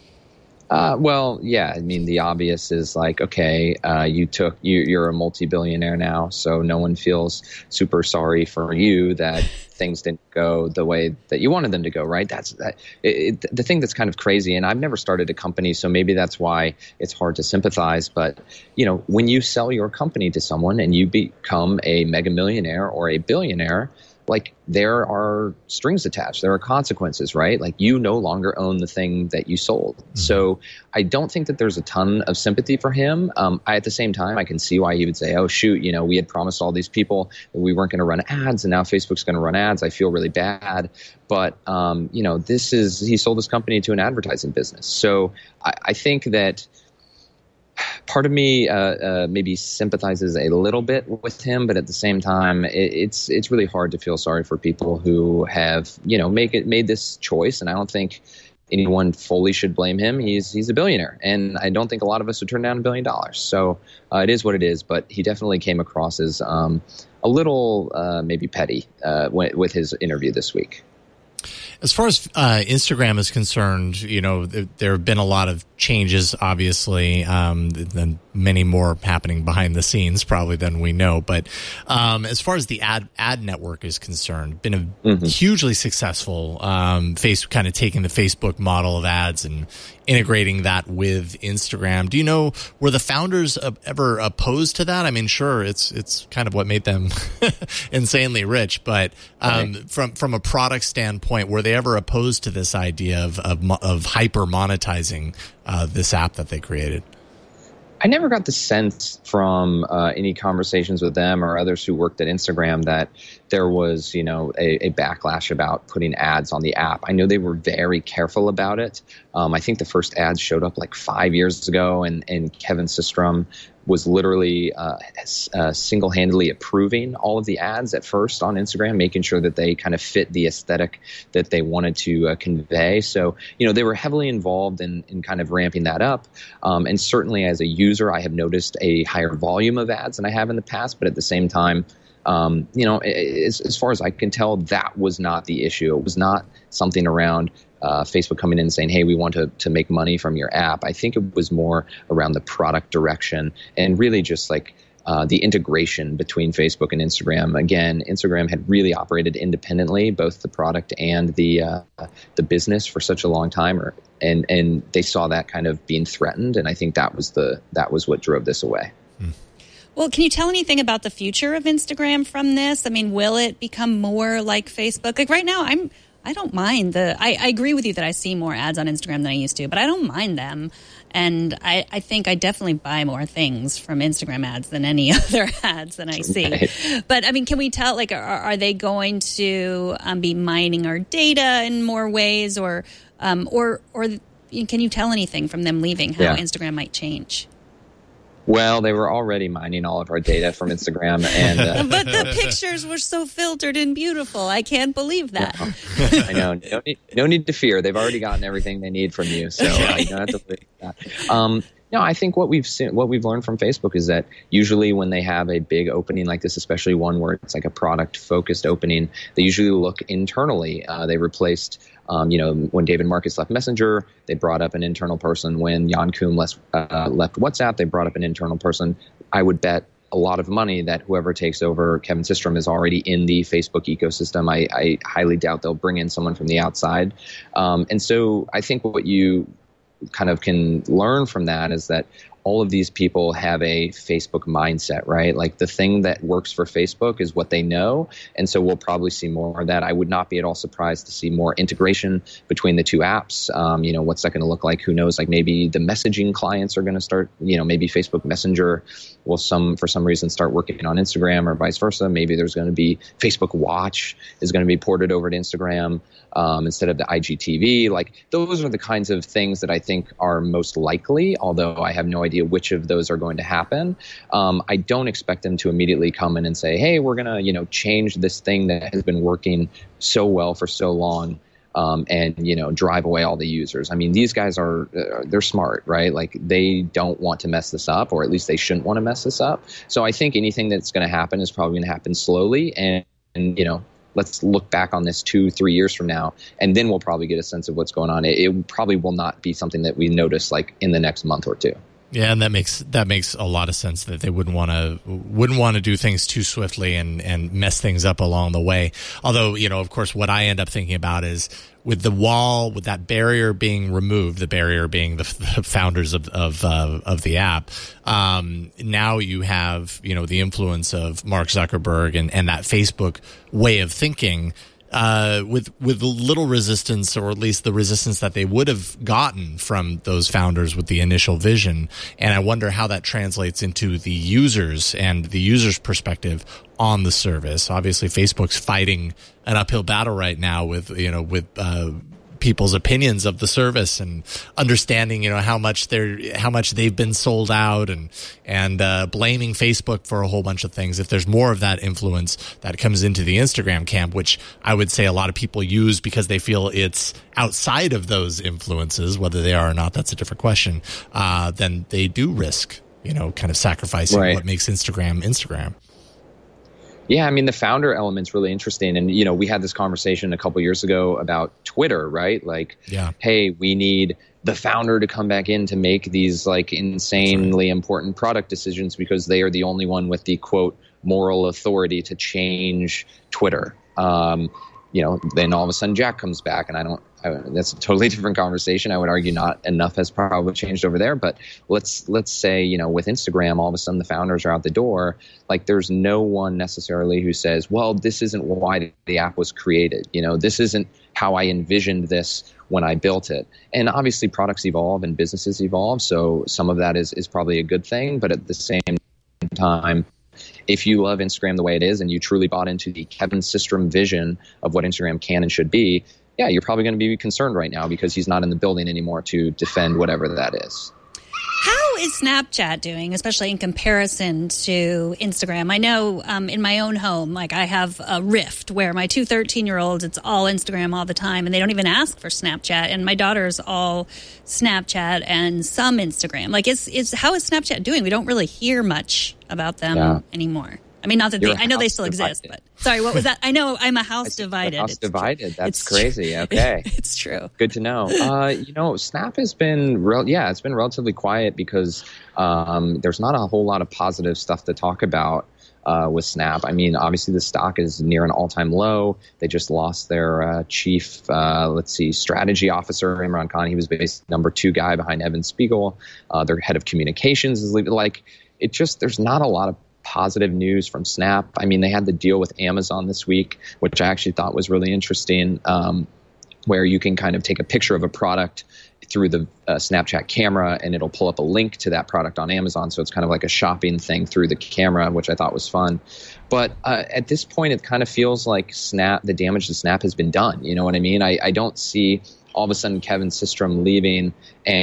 G: Well, yeah, I mean, the obvious is like, okay, you're a multi-billionaire now, so no one feels super sorry for you that things didn't go the way that you wanted them to go, right? The thing that's kind of crazy, and I've never started a company, so maybe that's why it's hard to sympathize, but, when you sell your company to someone and you become a mega millionaire or a billionaire, like there are strings attached. There are consequences, right? Like you no longer own the thing that you sold. Mm-hmm. So I don't think that there's a ton of sympathy for him. At the same time, I can see why he would say, oh, shoot, we had promised all these people that we weren't going to run ads and now Facebook's going to run ads. I feel really bad. But, he sold his company to an advertising business. So I think that part of me maybe sympathizes a little bit with him, but at the same time, it's really hard to feel sorry for people who have made this choice, and I don't think anyone fully should blame him. He's a billionaire, and I don't think a lot of us would turn down $1 billion. So it is what it is, but he definitely came across as a little maybe petty with his interview this week.
A: As far as Instagram is concerned, there have been a lot of changes, obviously, and many more happening behind the scenes probably than we know. But as far as the ad network is concerned, been a hugely successful kind of taking the Facebook model of ads and integrating that with Instagram. Do you know, were the founders ever opposed to that? I mean, sure, it's kind of what made them insanely rich, but from a product standpoint, were they ever opposed to this idea of hyper monetizing this app that they created?
G: I never got the sense from any conversations with them or others who worked at Instagram that there was, a backlash about putting ads on the app. I know they were very careful about it. I think the first ads showed up like 5 years ago, and Kevin Systrom was literally single-handedly approving all of the ads at first on Instagram, making sure that they kind of fit the aesthetic that they wanted to convey. So, they were heavily involved in kind of ramping that up. And certainly as a user, I have noticed a higher volume of ads than I have in the past. But at the same time, as far as I can tell, that was not the issue. It was not something around Facebook coming in and saying, hey, we want to make money from your app. I think it was more around the product direction and really just like the integration between Facebook and Instagram. Again, Instagram had really operated independently, both the product and the business for such a long time, and they saw that kind of being threatened. And I think that was what drove this away.
D: Well, can you tell anything about the future of Instagram from this? I mean, will it become more like Facebook? Like right now, I don't mind I agree with you that I see more ads on Instagram than I used to, but I don't mind them. And I think I definitely buy more things from Instagram ads than any other ads that I see. Right. But I mean, can we tell, like, are they going to be mining our data in more ways, or can you tell anything from them leaving how Instagram might change?
G: Well, they were already mining all of our data from Instagram, and
D: but the pictures were so filtered and beautiful. I can't believe that.
G: I know. No need to fear. They've already gotten everything they need from you, so you don't have to believe that. No, I think what we've learned from Facebook is that usually when they have a big opening like this, especially one where it's like a product-focused opening, they usually look internally. They replaced, when David Marcus left Messenger, they brought up an internal person. When Jan Koum left WhatsApp, they brought up an internal person. I would bet a lot of money that whoever takes over Kevin Systrom is already in the Facebook ecosystem. I highly doubt they'll bring in someone from the outside. And so I think what you kind of can learn from that is that all of these people have a Facebook mindset, right? Like the thing that works for Facebook is what they know. And so we'll probably see more of that. I would not be at all surprised to see more integration between the two apps. What's that going to look like? Who knows? Like maybe the messaging clients are going to start, maybe Facebook Messenger will for some reason start working on Instagram or vice versa. Maybe there's going to be Facebook Watch is going to be ported over to Instagram instead of the IGTV. Like those are the kinds of things that I think are most likely, although I have no idea which of those are going to happen. I don't expect them to immediately come in and say, hey, we're going to, change this thing that has been working so well for so long and drive away all the users. I mean, these guys they're smart, right? Like they don't want to mess this up, or at least they shouldn't want to mess this up. So I think anything that's going to happen is probably going to happen slowly and let's look back on this 2-3 years from now, and then we'll probably get a sense of what's going on. It probably will not be something that we notice like in the next month or two.
A: Yeah, and that makes a lot of sense that they wouldn't want to do things too swiftly and mess things up along the way. Although, of course, what I end up thinking about is with the wall, with that barrier being removed, the barrier being the founders of the app. Now you have the influence of Mark Zuckerberg and that Facebook way of thinking. With little resistance, or at least the resistance that they would have gotten from those founders with the initial vision. And I wonder how that translates into the users and the users' perspective on the service. Obviously, Facebook's fighting an uphill battle right now with people's opinions of the service and understanding, how much they've been sold out and blaming Facebook for a whole bunch of things. If there's more of that influence that comes into the Instagram camp, which I would say a lot of people use because they feel it's outside of those influences, whether they are or not, that's a different question. Then they do risk, kind of sacrificing what makes Instagram.
G: Yeah, I mean, the founder element's really interesting. And, we had this conversation a couple years ago about Twitter, right? Like, hey, we need the founder to come back in to make these like insanely important product decisions because they are the only one with the, quote, moral authority to change Twitter. Then all of a sudden Jack comes back and that's a totally different conversation. I would argue not enough has probably changed over there, but let's say, with Instagram, all of a sudden the founders are out the door. Like there's no one necessarily who says, well, this isn't why the app was created. This isn't how I envisioned this when I built it. And obviously products evolve and businesses evolve. So some of that is probably a good thing, but at the same time, if you love Instagram the way it is and you truly bought into the Kevin Systrom vision of what Instagram can and should be, yeah, you're probably going to be concerned right now because he's not in the building anymore to defend whatever that is.
D: How is Snapchat doing, especially in comparison to Instagram? I know in my own home, like I have a Rift where my 2 13-year-olds, it's all Instagram all the time, and they don't even ask for Snapchat. And my daughter's all Snapchat and some Instagram. Like, how is Snapchat doing? We don't really hear much about them anymore. I mean, not that I know they still exist, but sorry, what was that? I know I'm a house divided.
G: House divided. That's crazy. Okay.
D: It's true.
G: Good to know. Snap has been it's been relatively quiet because there's not a whole lot of positive stuff to talk about with Snap. I mean, obviously the stock is near an all-time low. They just lost their chief, strategy officer, Imran Khan. He was basically number 2 guy behind Evan Spiegel. Their head of communications is leaving. Like, there's not a lot of positive news from Snap. I mean, they had the deal with Amazon this week, which I actually thought was really interesting, where you can kind of take a picture of a product through the Snapchat camera and it'll pull up a link to that product on Amazon. So it's kind of like a shopping thing through the camera, which I thought was fun. But at this point, it kind of feels like the damage to Snap has been done. You know what I mean? I don't see all of a sudden Kevin Systrom leaving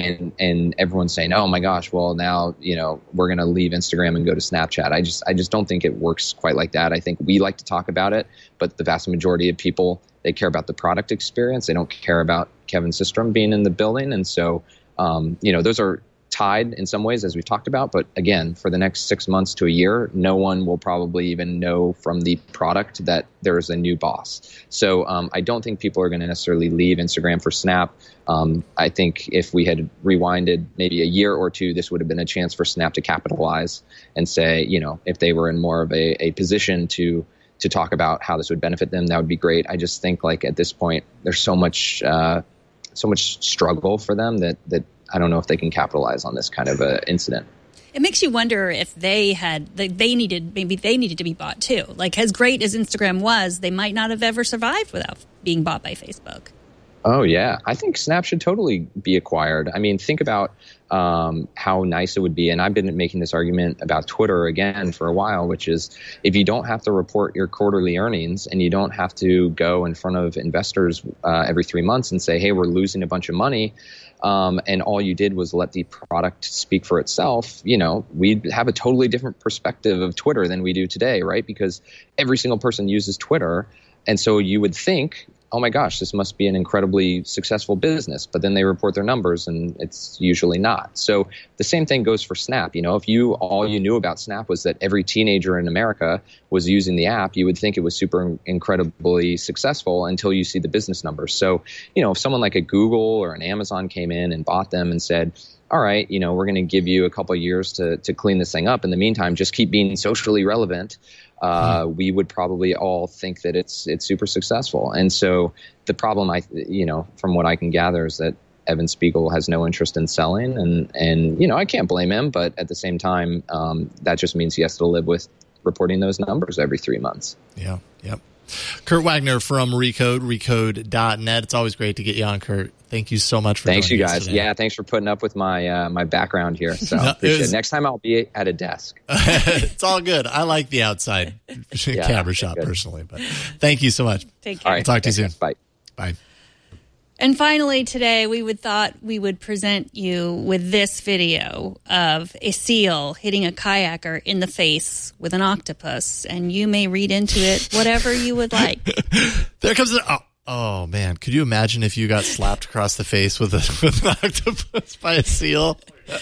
G: and everyone saying, oh my gosh, well now, we're going to leave Instagram and go to Snapchat. I just don't think it works quite like that. I think we like to talk about it, but the vast majority of people, they care about the product experience. They don't care about Kevin Systrom being in the building. And so, those are tied in some ways, as we've talked about. But again, for the next 6 months to a year, no one will probably even know from the product that there is a new boss. So I don't think people are going to necessarily leave Instagram for Snap. I think if we had rewinded maybe a year or two, this would have been a chance for Snap to capitalize and say, if they were in more of a position to talk about how this would benefit them, that would be great. I just think like at this point, there's so much struggle for them that I don't know if they can capitalize on this kind of incident.
D: It makes you wonder if they needed to be bought too. Like as great as Instagram was, they might not have ever survived without being bought by Facebook.
G: Oh, yeah. I think Snap should totally be acquired. I mean, think about how nice it would be. And I've been making this argument about Twitter again for a while, which is if you don't have to report your quarterly earnings and you don't have to go in front of investors every 3 months and say, hey, we're losing a bunch of money. And all you did was let the product speak for itself, we'd have a totally different perspective of Twitter than we do today, right? Because every single person uses Twitter. And so you would think, oh my gosh, this must be an incredibly successful business. But then they report their numbers and it's usually not. So the same thing goes for Snap. If all you knew about Snap was that every teenager in America was using the app, you would think it was super incredibly successful until you see the business numbers. So, if someone like a Google or an Amazon came in and bought them and said, all right, we're going to give you a couple of years to clean this thing up. In the meantime, just keep being socially relevant. We would probably all think that it's super successful. And so the problem, from what I can gather, is that Evan Spiegel has no interest in selling. And I can't blame him. But at the same time, that just means he has to live with reporting those numbers every 3 months.
A: Yeah. Yep. Kurt Wagner from Recode.net. It's always great to get you on, Kurt. Thank you so much for
G: Thanks, you
A: joining us
G: guys.
A: today.
G: Yeah, thanks for putting up with my background here. So appreciate it. Next time I'll be at a desk.
A: It's all good. I like the outside camera shot personally, but thank you so much.
D: Take care.
G: All right,
A: talk to you soon.
G: Bye.
A: Bye.
D: And finally today, we thought we would present you with this video of a seal hitting a kayaker in the face with an octopus, and you may read into it whatever you would like.
A: There comes oh man, could you imagine if you got slapped across the face with an octopus by a seal?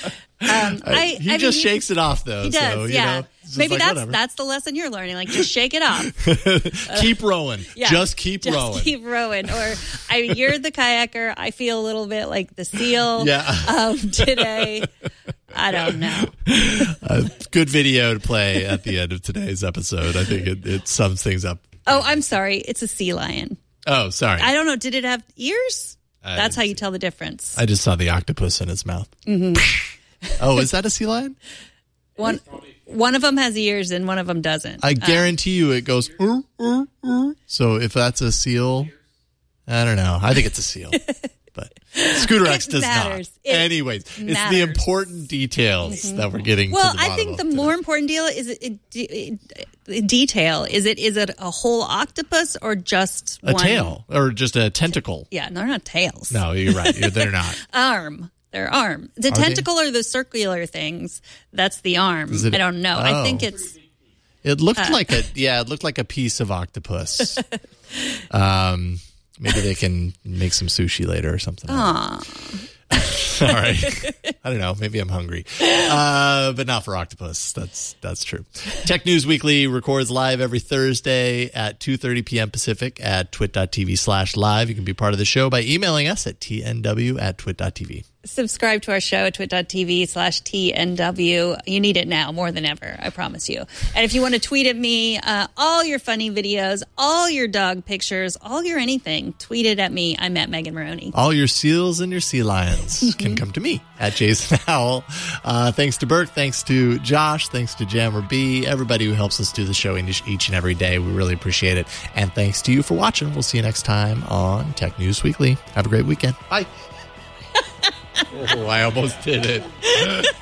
A: He just shakes it off though.
D: He does,
A: so,
D: maybe that's the lesson you're learning. Like, just shake it off.
A: Keep rowing.
D: Yeah,
A: just keep rowing.
D: Keep rowing. Or you're the kayaker. I feel a little bit like the seal today. I don't know.
A: Good video to play at the end of today's episode. I think it sums things up.
D: Oh, I'm sorry. It's a sea lion.
A: Oh, sorry.
D: I don't know. Did it have ears? That's how you tell the difference.
A: I just saw the octopus in its mouth.
D: Mm-hmm.
A: Oh, is that a sea lion?
D: One of them has ears and one of them doesn't.
A: I guarantee you it goes, So if that's a seal, I don't know. I think it's a seal. But Scooter X does not. Anyways, it's the important details that we're getting to the bottom of.
D: Well, I think the more important deal is Is it a whole octopus or just
A: a tail or just a tentacle?
D: Yeah, no, they're not tails.
A: No, you're right. They're not.
D: Arm. Their arm. The tentacle are the circular things. That's the arm. I don't know. I think it's.
A: It looked like a piece of octopus. Maybe they can make some sushi later or something.
D: Aww.
A: All right. I don't know. Maybe I'm hungry. But not for octopus. That's true. Tech News Weekly records live every Thursday at 2:30 p.m. Pacific at twit.tv/live. You can be part of the show by emailing us at tnw@twit.tv.
D: Subscribe to our show at twit.tv/TNW. You need it now more than ever, I promise you. And if you want to tweet at me, all your funny videos, all your dog pictures, all your anything, tweet it at me. I'm at Megan Maroney.
A: All your seals and your sea lions can come to me at Jason Howell. Thanks to Burke. Thanks to Josh. Thanks to Jammer B. Everybody who helps us do the show each and every day. We really appreciate it. And thanks to you for watching. We'll see you next time on Tech News Weekly. Have a great weekend. Bye. Oh, I almost did it.